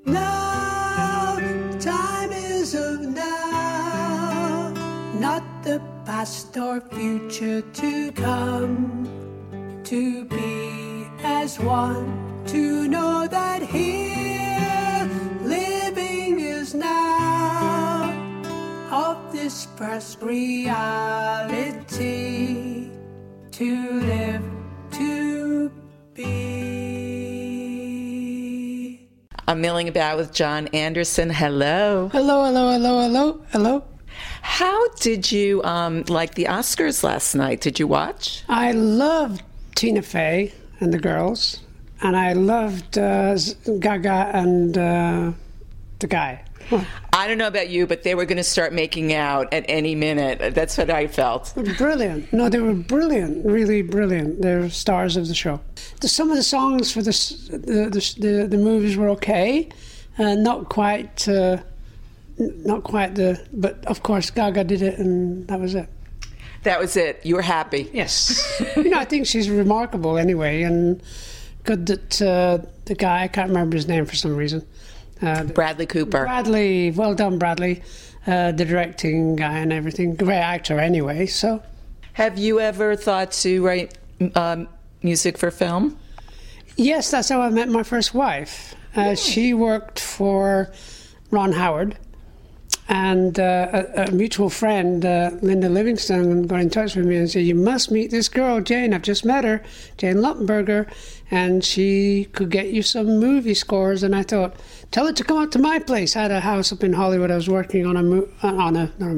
Now, time is of now, not the past or future to come. To be as one, to know that here living is now of this past reality. To live, to be. I'm milling about with Jon Anderson. Hello. Hello, hello, hello, hello, hello. How did you like the Oscars last night? Did you watch? I loved Tina Fey and the girls, and I loved Gaga and the guy. I don't know about you, but they were going to start making out at any minute. That's what I felt. Brilliant. No, they were brilliant, really brilliant. They're stars of the show. Some of the songs for the movies were okay, not quite but of course Gaga did it, and that was it. That was it. You were happy. Yes. I think she's remarkable anyway, and good that the guy, I can't remember his name for some reason. Bradley Cooper. Bradley, well done, Bradley. The directing guy and everything. Great actor anyway, so. Have you ever thought to write music for film? Yes, that's how I met my first wife. She worked for Ron Howard. And a mutual friend, Linda Livingston, got in touch with me and said, "You must meet this girl, Jane. I've just met her, Jane Luttenberger, and she could get you some movie scores." And I thought, tell her to come up to my place. I had a house up in Hollywood. I was working on on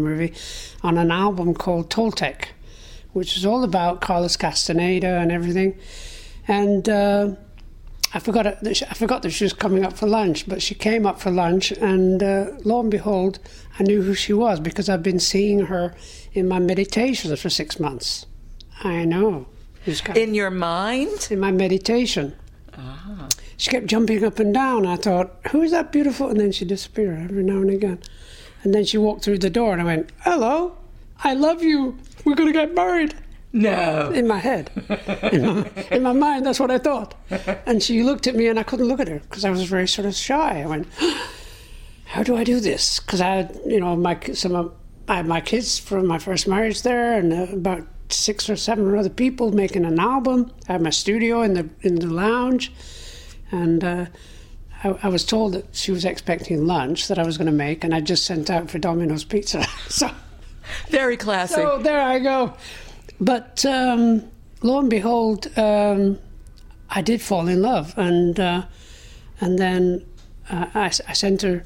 an album called Toltec, which is all about Carlos Castaneda and everything. And I forgot that she was coming up for lunch, but she came up for lunch, and lo and behold, I knew who she was because I've been seeing her in my meditations for 6 months. I know. In your mind? In my meditation. Ah. She kept jumping up and down. I thought, who is that beautiful? And then she disappeared every now and again. And then she walked through the door, and I went, "Hello, I love you. We're going to get married." No. In my head. In my mind, that's what I thought. And she looked at me, and I couldn't look at her because I was very sort of shy. I went, how do I do this? Because I had, I had my kids from my first marriage there, and about 6 or 7 other people making an album. I had my studio in the lounge, and I was told that she was expecting lunch that I was going to make, and I just sent out for Domino's Pizza. So very classy. So there I go. But lo and behold, I did fall in love, and then I sent her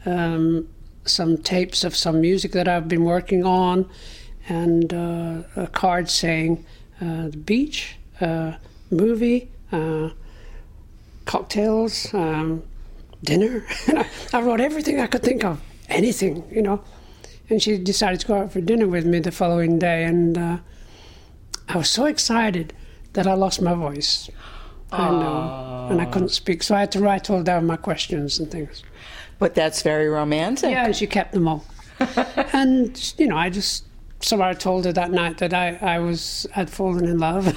some tapes of some music that I've been working on, and a card saying the beach, movie, cocktails, dinner. I wrote everything I could think of, anything, And she decided to go out for dinner with me the following day, and I was so excited that I lost my voice. I know. And I couldn't speak, so I had to write all down my questions and things. But that's very romantic. Yeah, and she kept them all. And, so I told her that night that I'd fallen in love.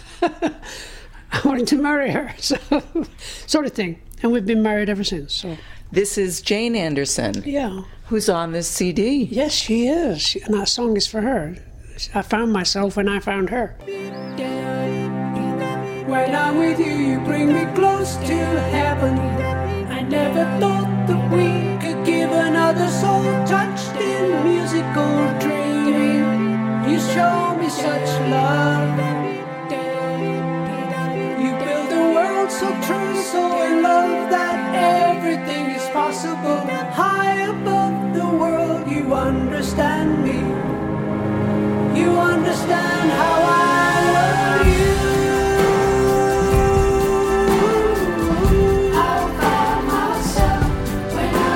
I wanted to marry her, so sort of thing. And we've been married ever since. So this is Jane Anderson. Yeah. Who's on this CD. Yes, she is. And that song is for her. I found myself when I found her. When I'm with you, you bring me close to heaven. I never thought that we could give another soul touched in musical dreaming. You show me such love. You build a world so true, so in love that everything is possible. High above the world, you understand me. You understand how I love you. I found myself when I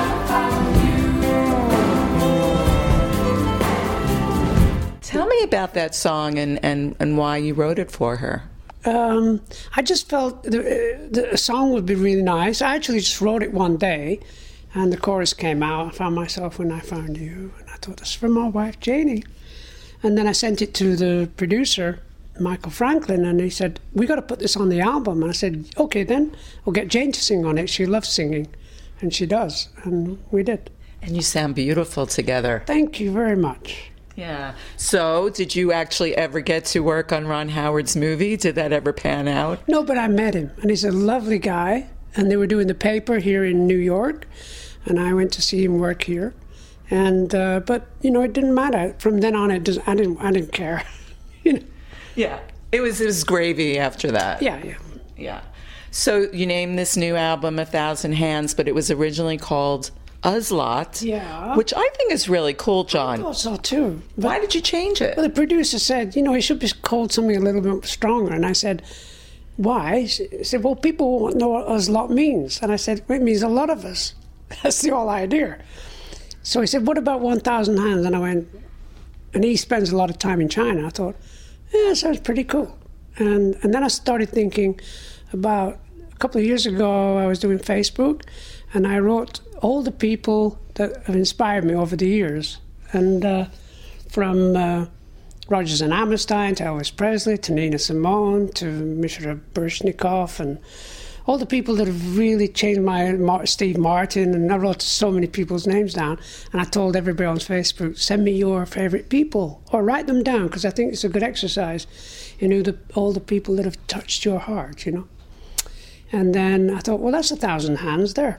found you. Tell me about that song and why you wrote it for her. I just felt the song would be really nice. I actually just wrote it one day, and the chorus came out. I found myself when I found you. And I thought, this is for my wife, Janie. And then I sent it to the producer, Michael Franklin, and he said, we got to put this on the album. And I said, okay, then we'll get Jane to sing on it. She loves singing. and she does, and we did. And you sound beautiful together. Thank you very much. Yeah. So, did you actually ever get to work on Ron Howard's movie? Did that ever pan out? No, but I met him, and he's a lovely guy. And they were doing the paper here in New York, and I went to see him work here. And but you know, it didn't matter. From then on, I didn't care. You know? Yeah. It was gravy after that. Yeah. Yeah. So you named this new album "A Thousand Hands," but it was originally called Uzlot. Yeah. Which I think is really cool, John. I thought so too. But, why did you change it? well, the producer said, you know, it should be called something a little bit stronger. And I said, why? He said, well, people won't know what Uzlot means. And I said, well, it means a lot of us. That's the whole idea. So he said, what about 1,000 hands? And I went, and he spends a lot of time in China. I thought, yeah, that sounds pretty cool. And then I started thinking about a couple of years ago, I was doing Facebook, and I wrote all the people that have inspired me over the years. And from Rodgers and Hammerstein to Elvis Presley to Nina Simone to Mishra Baryshnikov and all the people that have really changed Steve Martin, and I wrote so many people's names down, and I told everybody on Facebook, send me your favorite people or write them down, because I think it's a good exercise, you know, all the people that have touched your heart, you know. And then I thought, well, that's 1,000 hands there.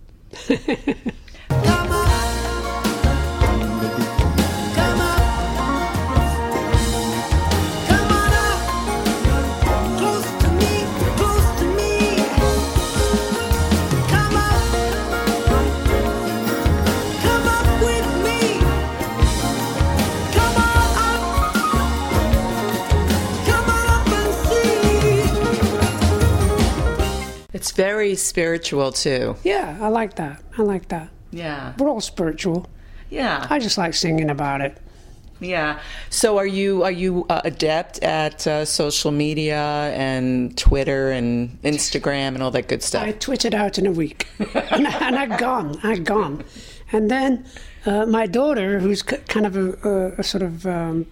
It's very spiritual too. Yeah, I like that. Yeah. We're all spiritual. Yeah. I just like singing about it. Yeah. So are you adept at social media and Twitter and Instagram and all that good stuff? I twittered out in a week, and I'd gone. And then my daughter, who's kind of a sort of the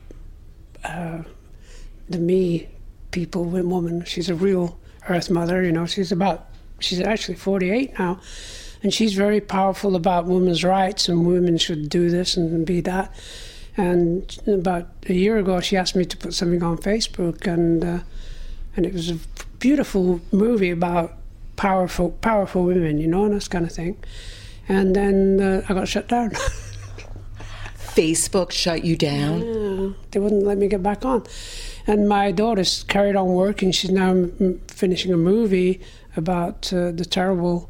me people woman, she's a real Earth mother, you know. She's actually 48 now, and she's very powerful about women's rights, and women should do this and be that. And about a year ago, she asked me to put something on Facebook, and it was a beautiful movie about powerful women, you know, and this kind of thing. And then I got shut down. Facebook shut you down? Yeah, they wouldn't let me get back on. And my daughter's carried on working. She's now finishing a movie about the terrible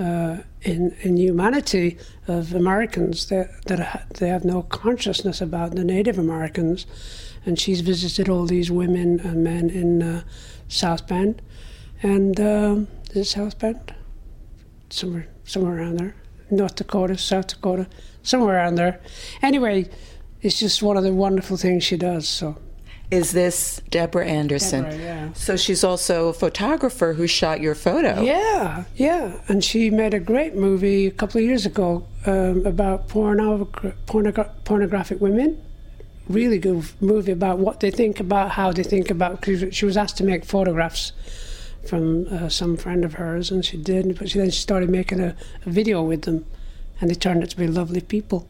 inhumanity of Americans that they have no consciousness about the Native Americans. And she's visited all these women and men in South Bend. And is it South Bend? Somewhere around there. North Dakota, South Dakota, somewhere around there. Anyway, it's just one of the wonderful things she does, so. Is this Deborah Anderson? Deborah, yeah. So she's also a photographer who shot your photo. Yeah. And she made a great movie a couple of years ago about pornographic women. Really good movie about what they think about, how they think about, because she was asked to make photographs from some friend of hers, and she did, but then she started making a video with them, and they turned out to be lovely people.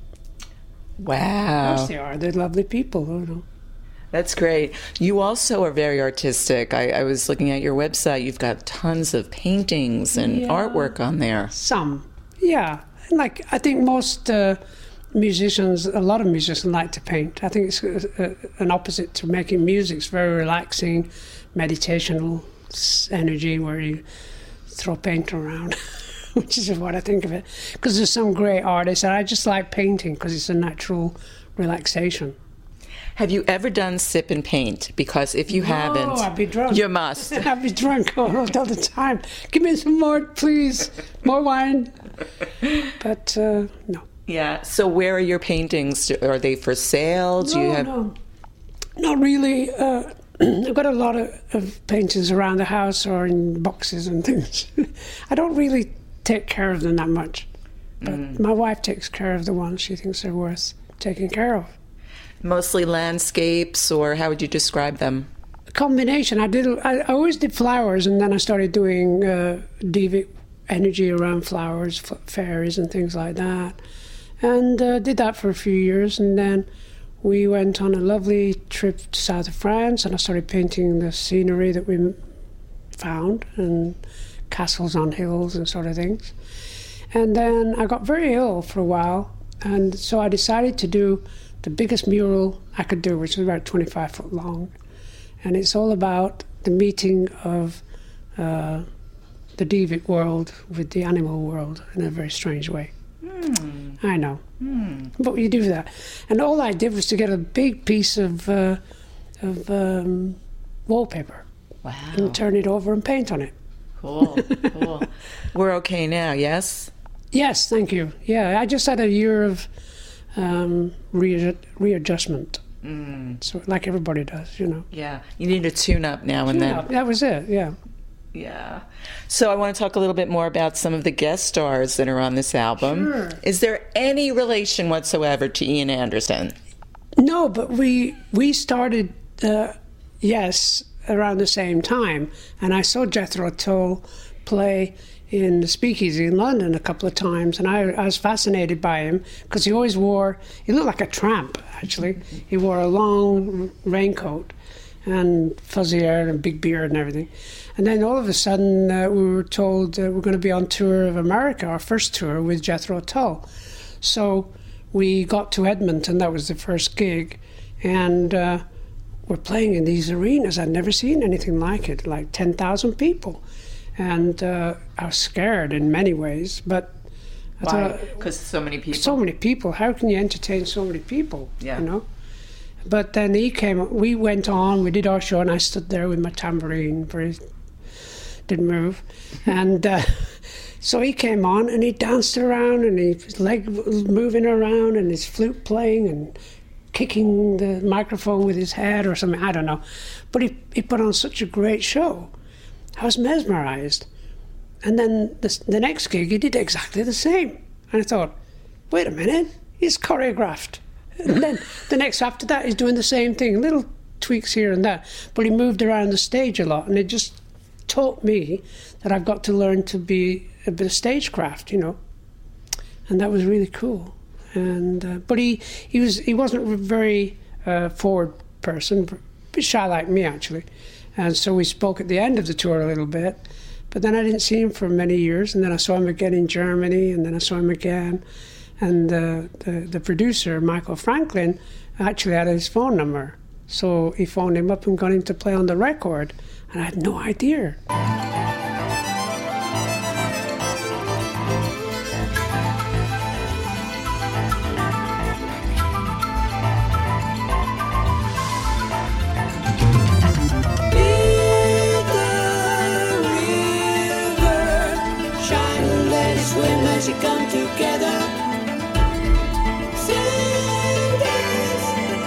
Wow. Of course they are. They're lovely people, you know. That's great. You also are very artistic. I was looking at your website. You've got tons of paintings and artwork on there. Some, yeah. Like, I think most musicians, a lot of musicians like to paint. I think it's an opposite to making music. It's very relaxing, meditational energy where you throw paint around, which is what I think of it. Because there's some great artists, and I just like painting because it's a natural relaxation. Have you ever done sip and paint? Because if you haven't, I'd be drunk. You must. I'd be drunk all the time. Give me some more, please. More wine. But no. Yeah. So where are your paintings? Are they for sale? Do you have? No, not really. I've got a lot of paintings around the house or in boxes and things. I don't really take care of them that much. But my wife takes care of the ones she thinks are worth taking care of. Mostly landscapes, or how would you describe them? A combination. I always did flowers, and then I started doing energy around flowers, fairies and things like that. And did that for a few years, and then we went on a lovely trip to south of France, and I started painting the scenery that we found, and castles on hills and sort of things. And then I got very ill for a while, and so I decided to do the biggest mural I could do, which is about 25 foot long. And it's all about the meeting of the Devic world with the animal world in a very strange way. I know. But you do that. And all I did was to get a big piece of wallpaper. Wow. And turn it over and paint on it. Cool. We're okay now, yes? Yes, thank you. Yeah, I just had a year of readjustment. So like everybody does, you know. Yeah, you need a tune-up now and then. That was it, yeah. Yeah. So I want to talk a little bit more about some of the guest stars that are on this album. Sure. Is there any relation whatsoever to Ian Anderson? No, but we started, yes, around the same time. And I saw Jethro Tull play in the Speakeasy in London a couple of times, and I was fascinated by him because he looked like a tramp, actually. He wore a long raincoat and fuzzy hair and big beard and everything. And then all of a sudden we were told we're going to be on tour of America, our first tour with Jethro Tull. So we got to Edmonton, that was the first gig, and we're playing in these arenas. I'd never seen anything like it, like 10,000 people. And I was scared in many ways, but I thought, because so many people. So many people. How can you entertain so many people? Yeah. You know. But then he came. We went on. We did our show, and I stood there with my tambourine, didn't move, and so he came on, and he danced around, and his leg was moving around, and his flute playing, and kicking the microphone with his head or something. I don't know, but he put on such a great show. I was mesmerized. And then the next gig, he did exactly the same. And I thought, wait a minute, he's choreographed. And then the next after that, he's doing the same thing, little tweaks here and there. But he moved around the stage a lot, and it just taught me that I've got to learn to be a bit of stagecraft, you know. And that was really cool. And but he wasn't a very forward person, a bit shy like me, actually. And so we spoke at the end of the tour a little bit, but then I didn't see him for many years, and then I saw him again in Germany, and then I saw him again, and the producer, Michael Franklin, actually had his phone number, so he phoned him up and got him to play on the record, and I had no idea. Come together, sing this,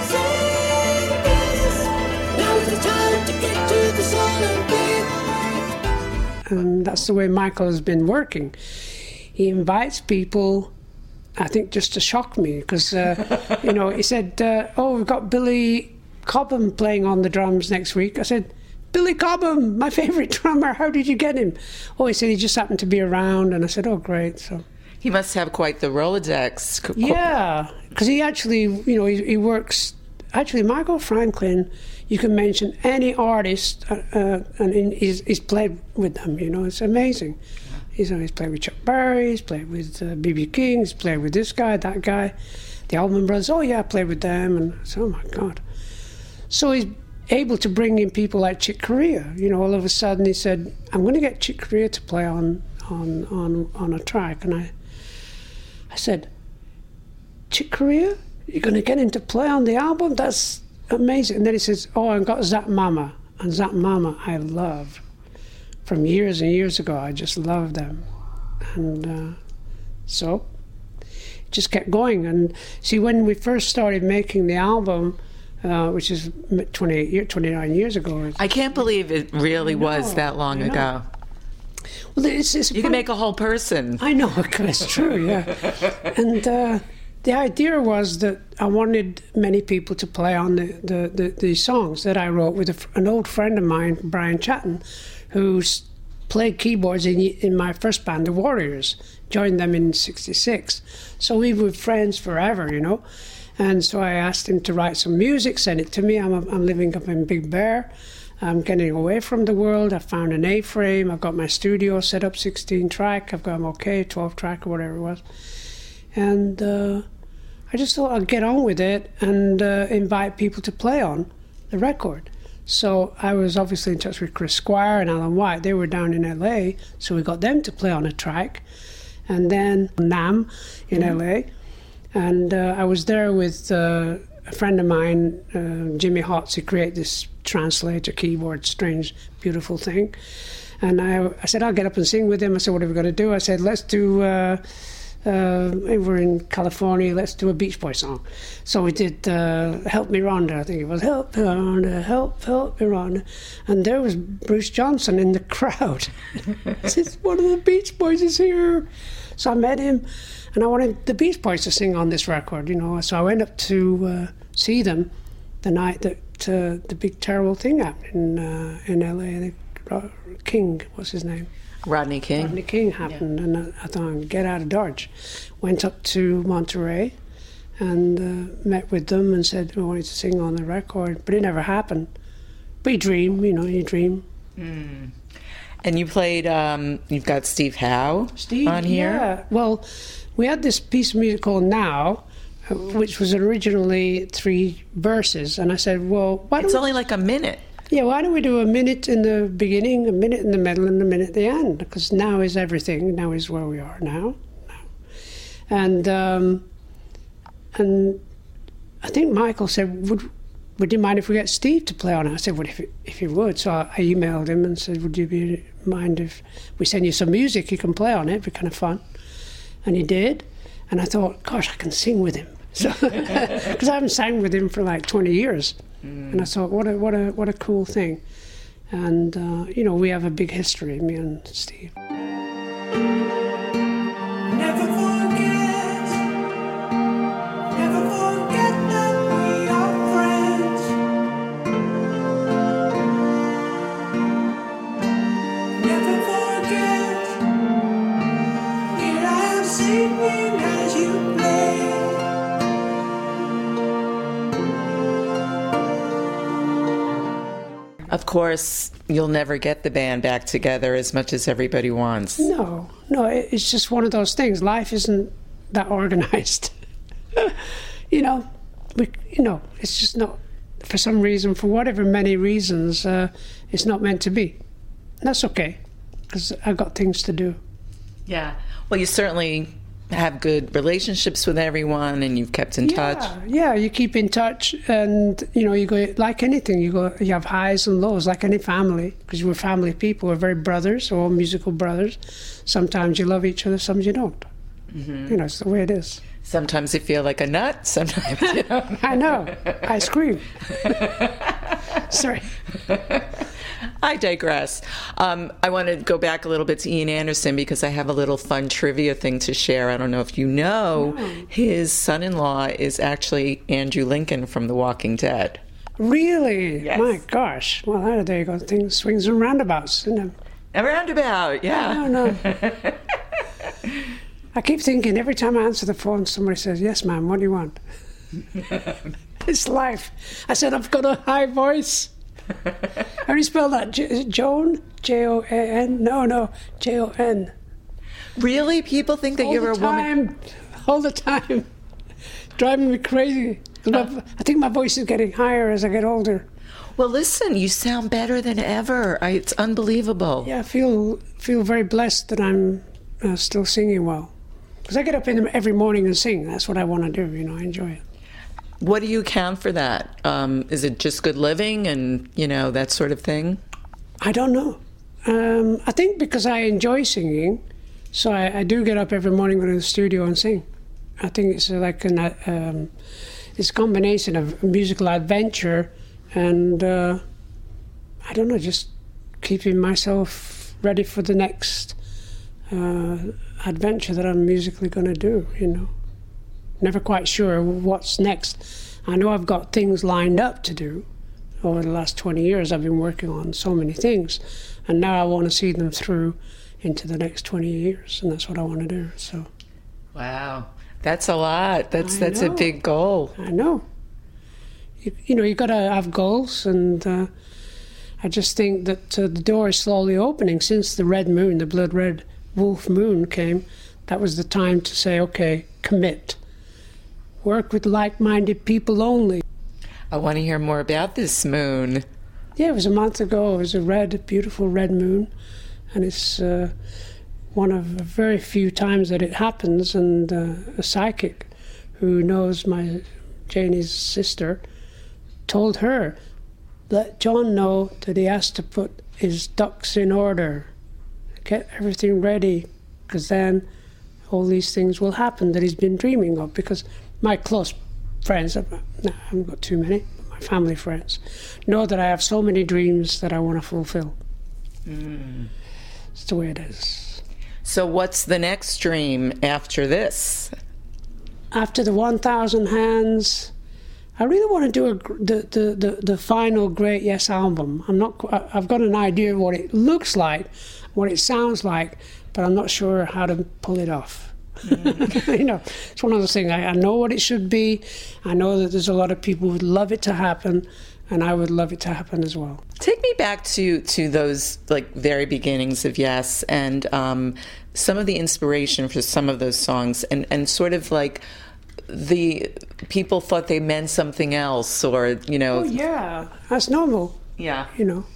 now's the time to get to the soul and breathe. And that's the way Michael has been working. He invites people, I think, just to shock me, because, you know, he said, oh, we've got Billy Cobham playing on the drums next week. I said, Billy Cobham, my favourite drummer, how did you get him? Oh, he said he just happened to be around, and I said, oh, great. So he must have quite the Rolodex. Yeah, because he actually, you know, he works, actually, Michael Franklin, you can mention any artist, and he's played with them, you know, it's amazing. He's played with Chuck Berry, he's played with B.B. King, he's played with this guy, that guy, the Allman Brothers, oh yeah, I played with them, and I said, oh my God. So he's able to bring in people like Chick Corea. You know, all of a sudden he said, I'm going to get Chick Corea to play on a track. And I said, Chick Corea? You're going to get him to play on the album? That's amazing. And then he says, oh, I've got Zap Mama. And Zap Mama I love. From years and years ago, I just loved them. And so it just kept going. And see, when we first started making the album, which is 29 years ago. I can't believe it really was that long ago. Well, it's you can make a whole person. I know, it's true, yeah. And the idea was that I wanted many people to play on the songs that I wrote with an old friend of mine, Brian Chatton, who played keyboards in my first band, the Warriors. Joined them in '66. So we were friends forever, you know. And so I asked him to write some music, send it to me. I'm living up in Big Bear. I'm getting away from the world. I found an A-frame. I've got my studio set up 16-track. I've got them okay, 12-track or whatever it was. And I just thought I'd get on with it and invite people to play on the record. So I was obviously in touch with Chris Squire and Alan White. They were down in LA, so we got them to play on a track. And then NAMM in LA. And I was there with a friend of mine, Jimmy Hotz, who created this translator keyboard, strange, beautiful thing. And I said, I'll get up and sing with him. I said, what are we going to do? I said, let's do, we're in California, let's do a Beach Boy song. So we did Help Me Rhonda, I think it was, Help Me Rhonda, help me Rhonda. And there was Bruce Johnson in the crowd. I said, one of the Beach Boys is here. So I met him. And I wanted the Beach Boys to sing on this record, you know. So I went up to see them the night that the big terrible thing happened in LA. King, what's his name? Rodney King. Rodney King happened, and I thought, get out of Dodge. Went up to Monterey and met with them and said we wanted to sing on the record, but it never happened. But you dream, you know, you dream. Mm. And you played, you've got Steve Howe on here? Yeah. Well, we had this piece of music called Now, which was originally 3 verses. And I said, well, why don't It's only like a minute. Yeah, why don't we do a minute in the beginning, a minute in the middle, and a minute at the end? Because now is everything. Now is where we are now. And I think Michael said, would you mind if we get Steve to play on it? I said, well, if you would. So I emailed him and said, would you mind if we send you some music you can play on it? It'd be kind of fun. And he did. And I thought, gosh, I can sing with him. So, because I haven't sang with him for like 20 years. And I thought, what a cool thing. And, you know, we have a big history, me and Steve. Never forget that we are friends. Never forget, here I am singing as you play. Of course, you'll never get the band back together as much as everybody wants. No, it's just one of those things. Life isn't that organized. You know, it's just not, for some reason, for whatever many reasons, it's not meant to be. And that's okay, because I've got things to do. Yeah. Well, you certainly have good relationships with everyone, and you've kept in touch. Yeah, you keep in touch, and you know, you go like anything. You have highs and lows, like any family, because we're family people. We're very brothers, all musical brothers. Sometimes you love each other, sometimes you don't. Mm-hmm. You know, it's the way it is. Sometimes you feel like a nut. Sometimes you don't. I know. I scream. Sorry. I digress. I want to go back a little bit to Ian Anderson because I have a little fun trivia thing to share. I don't know if you know, his son-in-law is actually Andrew Lincoln from The Walking Dead. Really? Yes. My gosh. Well, there you go. Things, swings and roundabouts, isn't it? A roundabout, yeah. No. I keep thinking every time I answer the phone, somebody says, yes, ma'am, what do you want? It's life. I said, I've got a high voice. How do you spell that? Is it Joan? J-O-A-N? No, J-O-N. Really? People think that you're a woman? All the time. Driving me crazy. I think my voice is getting higher as I get older. Well, listen, you sound better than ever. It's unbelievable. Yeah, I feel very blessed that I'm still singing well. Because I get up every morning and sing. That's what I want to do, you know, I enjoy it. What do you account for that? Is it just good living and, you know, that sort of thing? I don't know. I think because I enjoy singing, so I do get up every morning, go to the studio and sing. I think it's like it's a combination of musical adventure and, I don't know, just keeping myself ready for the next adventure that I'm musically going to do, you know. Never quite sure what's next. I know I've got things lined up to do, over the last 20 years, I've been working on so many things, and now I want to see them through into the next 20 years, and that's what I want to do. So, Wow. That's a lot. That's a know. big goal. I know. You've got to have goals, and I just think that the door is slowly opening. Since the red moon, the blood red wolf moon came, that was the time to say, okay, commit. Work with like-minded people only. I want to hear more about this moon. Yeah, it was a month ago. It was a beautiful red moon, and it's one of the very few times that it happens. And a psychic who knows Janie's sister told her, let John know that he has to put his ducks in order, get everything ready, because then all these things will happen that he's been dreaming of. Because my close friends, I haven't got too many, but my family friends, know that I have so many dreams that I want to fulfill. It's the way it is. So what's the next dream after this? After the 1,000 Hands, I really want to do the final Great Yes album. I've got an idea of what it looks like, what it sounds like, but I'm not sure how to pull it off. It's one of those things. I know what it should be. I know that there's a lot of people who would love it to happen, and I would love it to happen as well. Take me back to those like very beginnings of Yes, and some of the inspiration for some of those songs, and sort of like the people thought they meant something else, or Oh yeah, that's normal. Yeah.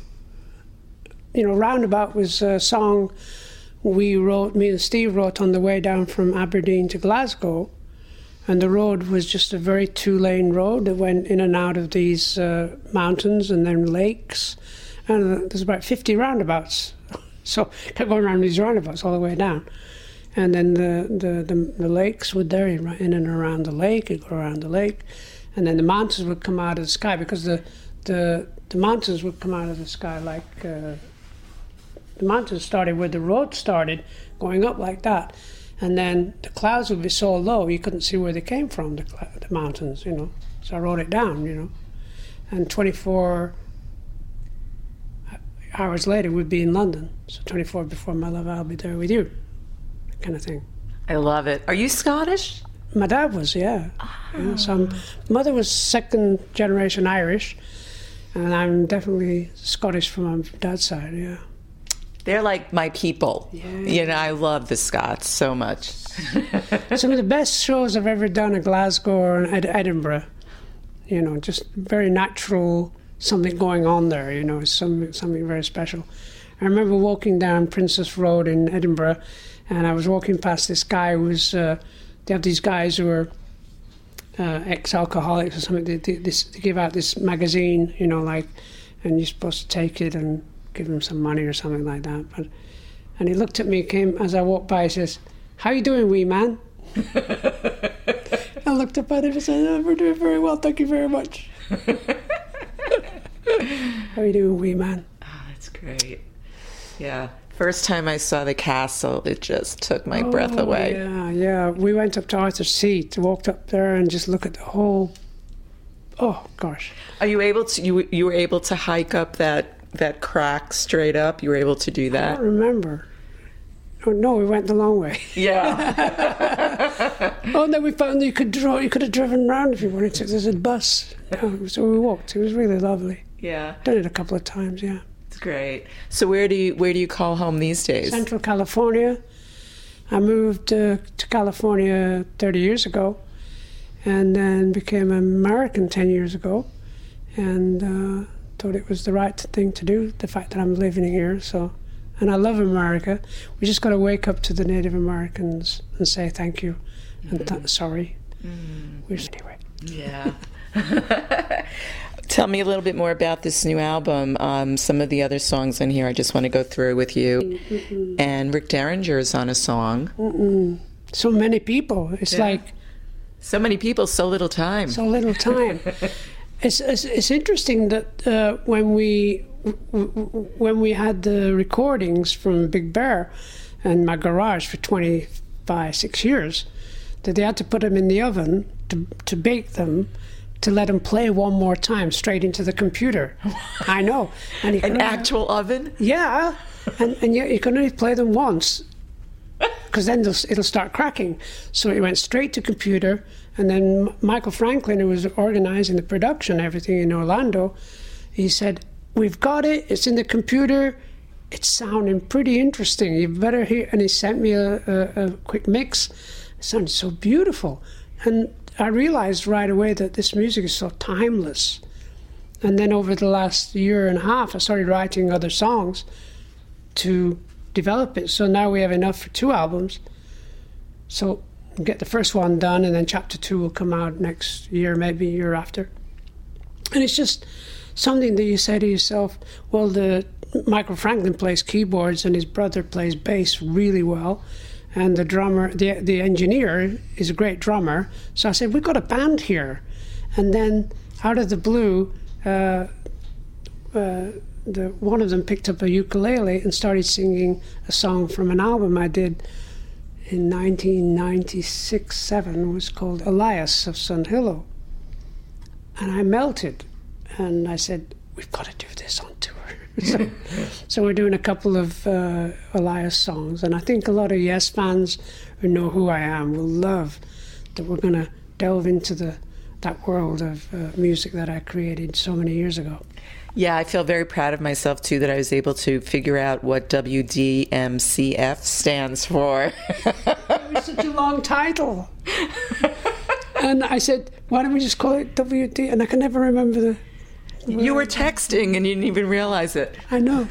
Roundabout was a song me and Steve wrote on the way down from Aberdeen to Glasgow, and the road was just a very two-lane road that went in and out of these mountains and then lakes, and there's about 50 roundabouts, so I kept going around these roundabouts all the way down. And then the lakes were there, in and around the lake. You'd go around the lake, and then the mountains would come out of the sky, because the mountains would come out of the sky like the mountains started where the road started, going up like that, and then the clouds would be so low you couldn't see where they came from, the mountains, So I wrote it down, and 24 hours later we'd be in London. So 24 before my love, I'll be there with you. Kind of thing. I love it. Are you Scottish? My dad was, yeah. So mother was second generation Irish, and I'm definitely Scottish from my dad's side, yeah. They're like my people. Yeah. I love the Scots so much. Some of the best shows I've ever done at Glasgow or Edinburgh. Just very natural, something going on there, something very special. I remember walking down Princess Road in Edinburgh, and I was walking past this guy who was, they have these guys who are ex-alcoholics or something. They give out this magazine, and you're supposed to take it and give him some money or something like that. And he looked at me, as I walked by, he says, "How you doing, wee man?" I looked up at him and said, "Oh, we're doing very well, thank you very much." How you doing, wee man? Oh, that's great. Yeah. First time I saw the castle, it just took my breath away. Yeah. We went up to Arthur's Seat, walked up there and just look at the whole... Oh, gosh. Are you able to... You were able to hike up that crack straight up? You were able to do I that? don't remember. Oh, no, we went the long way. Yeah. Oh, and then we found that you could have driven around if you wanted to. There's a bus. So we walked. It was really lovely. Yeah. Done it a couple of times, yeah. It's great. So where do you call home these days? Central California. I moved to California 30 years ago, and then became an American 10 years ago, and thought it was the right thing to do, the fact that I'm living here. So, and I love America. We just got to wake up to the Native Americans and say thank you and sorry. Anyway. Yeah. Tell me a little bit more about this new album. Some of the other songs on here I just want to go through with you. And Rick Derringer is on a song. So many people. It's like... So many people, so little time. So little time. It's interesting that when we had the recordings from Big Bear in my garage for 6 years, that they had to put them in the oven to bake them to let him play one more time straight into the computer. I know. And he An couldn't- actual oven? Yeah, and yet you can only play them once, because then it'll start cracking. So it went straight to computer, and then Michael Franklin, who was organizing the production, everything in Orlando, he said, "We've got it. It's in the computer. It's sounding pretty interesting. You better hear." And he sent me a quick mix. It sounded so beautiful, and I realized right away that this music is so timeless. And then over the last year and a half, I started writing other songs to develop it. So now we have enough for 2 albums. So we'll get the first one done, and then chapter 2 will come out next year, maybe a year after. And it's just something that you say to yourself, well, Michael Franklin plays keyboards and his brother plays bass really well. And the drummer, the engineer is a great drummer. So I said, we've got a band here. And then out of the blue, one of them picked up a ukulele and started singing a song from an album I did in 1996-7. It was called Elias of Sun Hillow. And I melted. And I said, we've got to do this on tour. So we're doing a couple of Elias songs. And I think a lot of Yes fans who know who I am will love that we're going to delve into that world of music that I created so many years ago. Yeah, I feel very proud of myself, too, that I was able to figure out what WDMCF stands for. It was such a long title. And I said, why don't we just call it WD? And I can never remember the... You were texting and you didn't even realize it. I know.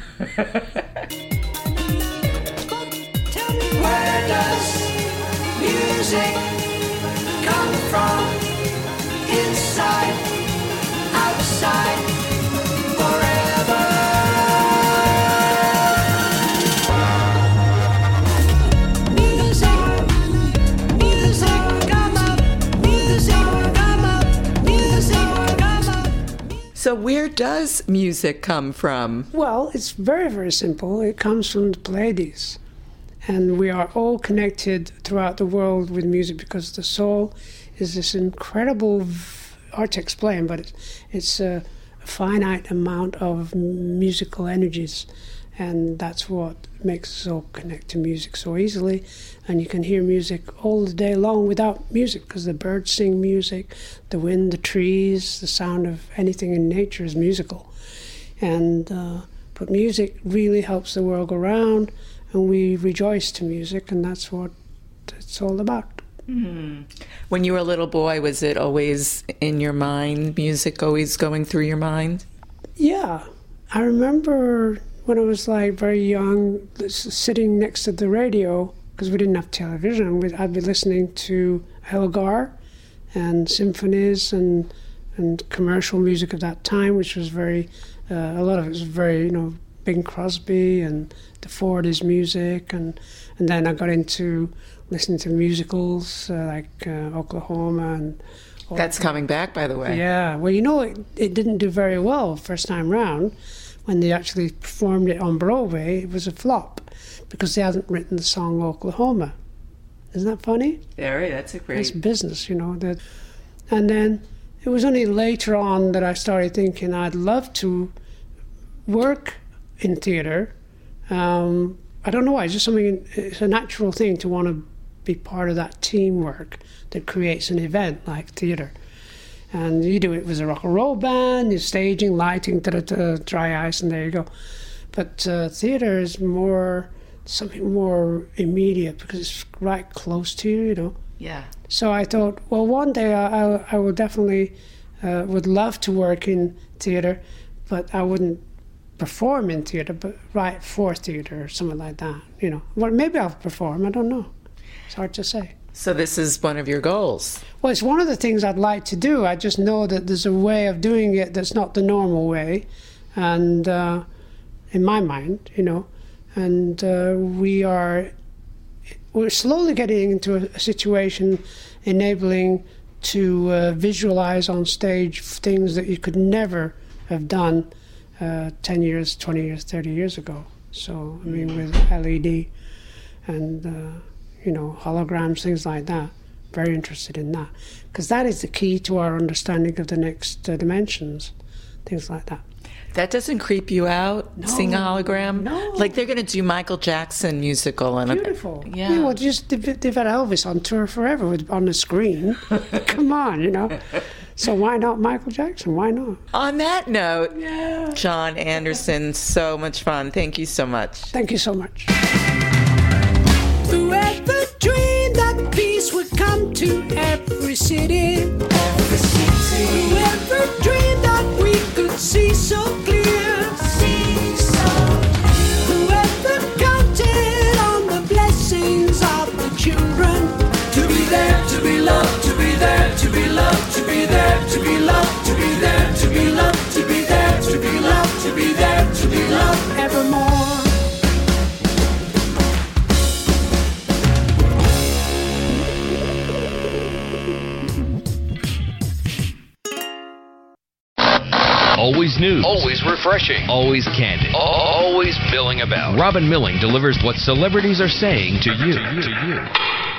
Where does music come from? Inside, outside, forever. Music, music, come up. Music, come up. Music, come up. So where does music come from? Well, it's very, very simple. It comes from the Pleiades. And we are all connected throughout the world with music because the soul is this incredible, hard to explain, but it's a finite amount of musical energies. And that's what makes us all connect to music so easily. And you can hear music all the day long without music because the birds sing music, the wind, the trees, the sound of anything in nature is musical. And but music really helps the world go round, and we rejoice to music, and that's what it's all about. When you were a little boy, was it always in your mind, music always going through your mind? Yeah, I remember when I was like very young, sitting next to the radio, because we didn't have television, I'd be listening to Elgar and symphonies and commercial music of that time, which was very, a lot of it was very, Bing Crosby and the Forties music, and then I got into listening to musicals like Oklahoma and... That's coming back, by the way. Yeah, well, it didn't do very well first time round. When they actually performed it on Broadway, it was a flop because they hadn't written the song Oklahoma. Isn't that funny? That's a great... It's business, And then it was only later on that I started thinking I'd love to work in theater. I don't know why, it's just something, it's a natural thing to want to be part of that teamwork that creates an event like theater. And you do it with a rock and roll band, you're staging, lighting, dry ice, and there you go. But theater is something more immediate because it's right close to you, Yeah. So I thought, well, one day I will definitely would love to work in theater, but I wouldn't perform in theater, but write for theater or something like that, Well, maybe I'll perform, I don't know. It's hard to say. So this is one of your goals. Well, it's one of the things I'd like to do. I just know that there's a way of doing it that's not the normal way, and in my mind, and we're slowly getting into a situation enabling to visualize on stage things that you could never have done 10 years, 20 years, 30 years ago. So, with LED and, holograms, things like that. very interested in that, because that is the key to our understanding of the next dimensions, things like that. That doesn't creep you out, seeing a hologram? No. Like they're going to do Michael Jackson musical. And Beautiful. Yeah. Well, they've had Elvis on tour forever on the screen. Come on, you know. So why not Michael Jackson? Why not? On that note, John Anderson, so much fun. Thank you so much. Thank you so much. Whoever dreamed that peace would come to every city. Every city. Whoever dreamed that we could see so clear. See so clear. Whoever counted on the blessings of the children. To be there, to be loved, to be there, to be loved, to be there, to be loved, to be there, to be loved, to be there, to be loved, to be there, to be loved evermore. Always news. Always refreshing. Always candid. Always milling about. Robin Milling delivers what celebrities are saying to you.